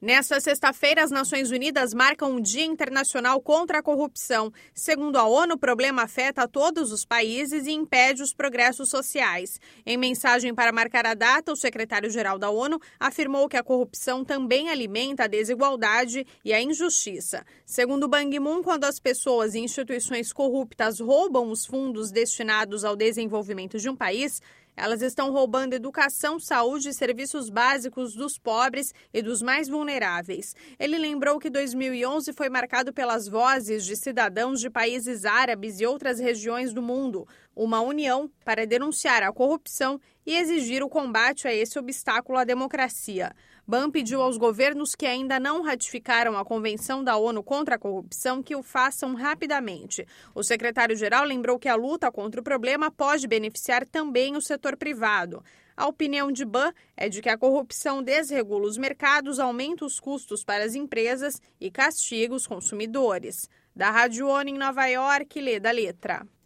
Nesta sexta-feira, as Nações Unidas marcam um Dia Internacional contra a Corrupção. Segundo a ONU, o problema afeta todos os países e impede os progressos sociais. Em mensagem para marcar a data, o secretário-geral da ONU afirmou que a corrupção também alimenta a desigualdade e a injustiça. Segundo Ban Ki-moon, quando as pessoas e instituições corruptas roubam os fundos destinados ao desenvolvimento de um país, elas estão roubando educação, saúde e serviços básicos dos pobres e dos mais vulneráveis. Ele lembrou que 2011 foi marcado pelas vozes de cidadãos de países árabes e outras regiões do mundo, uma união para denunciar a corrupção e exigir o combate a esse obstáculo à democracia. Ban pediu aos governos que ainda não ratificaram a Convenção da ONU contra a Corrupção que o façam rapidamente. O secretário-geral lembrou que a luta contra o problema pode beneficiar também o setor privado. A opinião de Ban é de que a corrupção desregula os mercados, aumenta os custos para as empresas e castiga os consumidores. Da Rádio ONU em Nova York, Leda Letra.